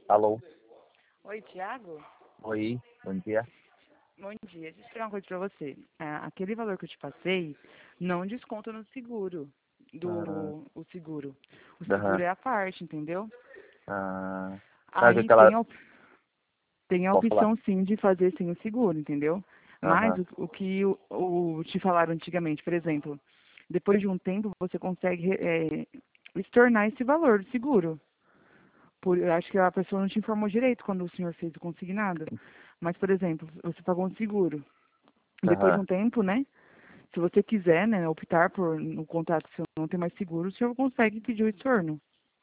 Alô? Oi, Thiago? Oi, bom dia. Bom dia. Deixa eu explicar uma coisa pra você. Aquele valor que eu te passei não desconta no seguro, Ah, o seguro. O seguro aham. é a parte, entendeu? Ah, sabe Aí aquela... tem a Pode falar. opção sim de fazer sem o seguro, entendeu? Mas Aham. o que te falaram antigamente, por exemplo, depois de um tempo você consegue estornar esse valor do seguro. Eu acho que a pessoa não te informou direito quando o senhor fez o consignado. Mas, por exemplo, você pagou um seguro. Depois de Aham. um tempo, né? Se você quiser, né, optar por no contrato se não ter mais seguro, o senhor consegue pedir o estorno.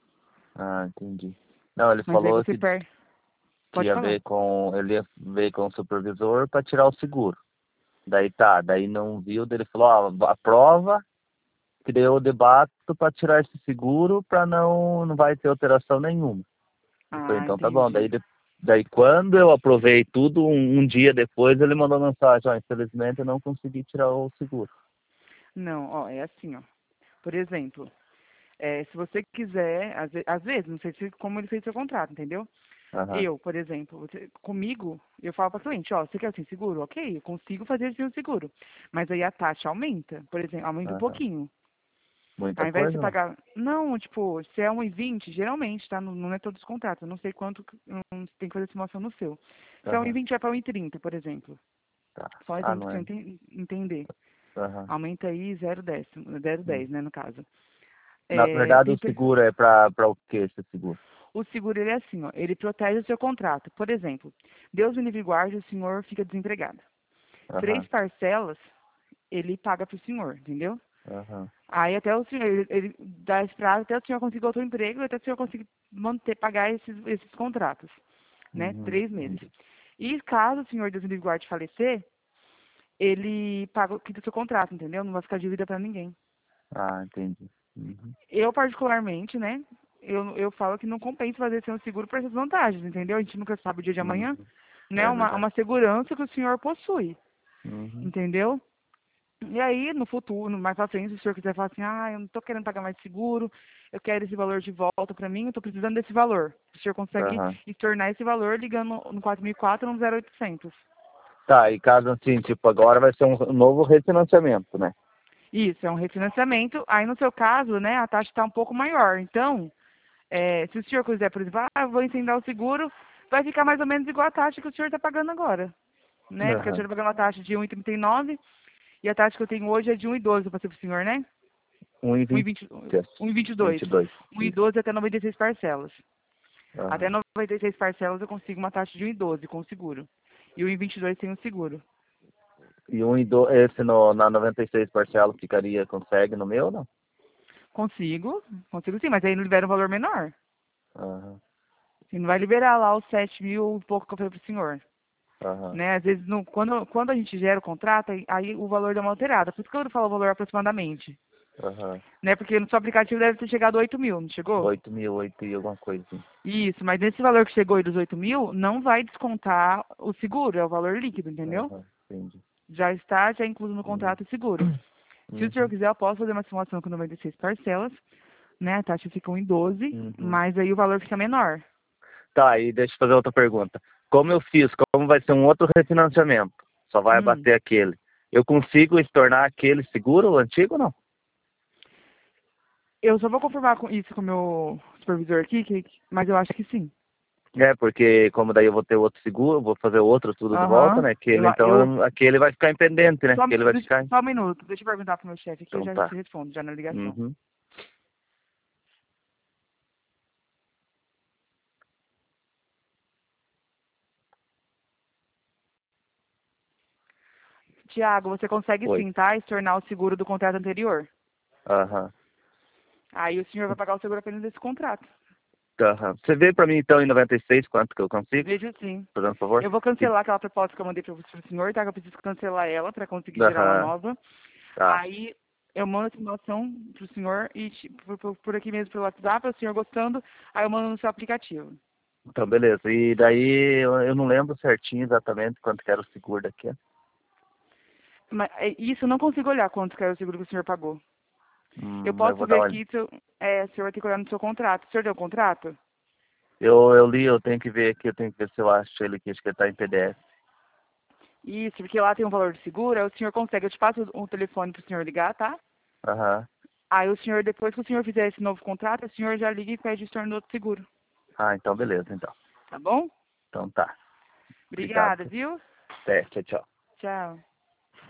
Ah, entendi. Não, ele Mas aí falou você que perde. Pode ia falar. ver com... Ele ia ver com o supervisor para tirar o seguro. Daí tá, daí não viu, daí ele falou, ó, aprova, que daí eu debato para tirar esse seguro para não vai ter alteração nenhuma. Eu falei, Ah, então tá bom. entendi. Daí quando eu aprovei tudo, um dia depois, ele mandou mensagem, ó, infelizmente eu não consegui tirar o seguro. Não, ó, é assim, ó. Por exemplo, se você quiser, às vezes, não sei se como ele fez seu contrato, entendeu? Aham, Eu, por exemplo, comigo, eu falo para o cliente, ó, você quer sem seguro? Ok, eu consigo fazer sem o seguro. Mas aí a taxa aumenta, por exemplo, aumenta um aham. pouquinho. Muita Ao invés de coisa, você não? pagar. Não, tipo, se é 1,20, geralmente, tá? Não é todos os contratos. Eu não sei quanto não tem que fazer simulação no seu. Se é Aham, 1,20 vai para 1,30, por exemplo. tá. Só um Ah, exemplo não para é. você entender. Aham. Aumenta aí 0,10, Hum. 0,10, né, no caso. Na verdade, Tem, o seguro é para o que esse seguro? o seguro, ele é assim, ó, ele protege o seu contrato. Por exemplo, Deus me livre e guarde, o senhor fica desempregado. Três Aham, parcelas, ele paga para o senhor, entendeu? aham, Aí até o senhor, ele dá esse prazo até o senhor conseguir outro emprego, até o senhor conseguir manter, pagar esses contratos, né? uhum, 3 meses. entendi. E caso o senhor Deus me livre e guarde falecer, ele paga, quita o seu contrato, entendeu? Não vai ficar dívida para ninguém. Ah, entendi. Uhum, Eu, particularmente, né? Eu falo que não compensa fazer sem o seguro por essas vantagens, entendeu? A gente nunca sabe o dia de amanhã, uhum. né? É Uma verdade. segurança que o senhor possui, Uhum, entendeu? E aí, no futuro, mais pra frente, se o senhor quiser falar assim, eu não tô querendo pagar mais seguro, eu quero esse valor de volta pra mim, eu tô precisando desse valor. O senhor consegue aham. estornar esse valor ligando no 4004 no 0800. Tá, e caso assim, tipo, agora vai ser um novo refinanciamento, né? Isso, é um refinanciamento. Aí, no seu caso, né, a taxa está um pouco maior. Então, se o senhor quiser, por exemplo, vou incentivar o seguro, vai ficar mais ou menos igual a taxa que o senhor está pagando agora. Né? Porque o senhor Aham. está pagando uma taxa de 1,39 e a taxa que eu tenho hoje é de 1,12 para ser para o senhor, né? 1,20. 1,20, vinte 1,22. e dois. Isso. 1,12 até 96 parcelas. Até Aham. 96 parcelas eu consigo uma taxa de 1,12 com o seguro. E o 1,22 sem o seguro. E um e do, esse no, na 96 parcelas ficaria, consegue no meu ou não? Consigo sim, mas aí não libera um valor menor. Aham, Você não vai liberar lá os 7 mil e pouco que eu falei pro senhor. aham, Né? Às vezes, quando a gente gera o contrato, aí o valor dá uma alterada. Por isso que eu falo o valor aproximadamente. aham. Né? Porque no seu aplicativo deve ter chegado a 8 mil, não chegou? 8.000, 8 e alguma coisa assim. Isso, mas nesse valor que chegou aí dos 8 mil, não vai descontar o seguro, é o valor líquido, entendeu? Aham, entendi. Já incluso no Uhum, contrato o seguro. Se o senhor uhum, quiser, eu posso fazer uma simulação com 96 parcelas, né? A taxa fica em 12, uhum. mas aí o valor fica menor. Tá, e deixa eu fazer outra pergunta. Como eu fiz, como vai ser um outro refinanciamento, só vai Hum. abater aquele, eu consigo estornar aquele seguro, o antigo ou não? Eu só vou confirmar isso com o meu supervisor aqui, mas eu acho que sim. É, porque como daí eu vou ter outro seguro, vou fazer outro tudo de volta, Aham. né? Aquele, então, aquele vai ficar independente, né? Aquele vai ficar. Só um minuto, deixa eu perguntar pro meu chefe aqui, eu Então já tá. te respondo, já na ligação. Uhum. Tiago, você consegue Oi. sim, tá? Estornar o seguro do contrato anterior. Aham. Aí o senhor vai pagar o seguro apenas desse contrato. Aham. Você vê pra mim então em 96 quanto que eu consigo? Veja sim. Fazendo um favor? Eu vou Que... cancelar aquela proposta que eu mandei para o senhor, tá? Que eu preciso cancelar ela para conseguir gerar uma Aham. nova. Tá. Aí eu mando a simulação pro senhor e por aqui mesmo pelo WhatsApp, o senhor gostando, aí eu mando no seu aplicativo. Então, beleza. E daí eu não lembro certinho exatamente quanto que era o seguro daqui. Mas isso eu não consigo olhar quanto que era o seguro que o senhor pagou. Eu Eu posso vou ver dar uma. aqui, o senhor vai ter que olhar no seu contrato. O senhor deu o contrato? Eu li, eu tenho que ver aqui, eu tenho que ver se eu acho ele aqui, acho que ele tá em PDF. Isso, porque lá tem um valor de seguro, aí o senhor consegue, eu te passo o telefone pro senhor ligar, tá? Aham. Aí o senhor, depois que o senhor fizer esse novo contrato, o senhor já liga e pede o estorno do outro seguro, Ah, então beleza, então. tá bom? Então tá. Obrigado. Obrigada, viu? Até, tchau, tchau. Tchau.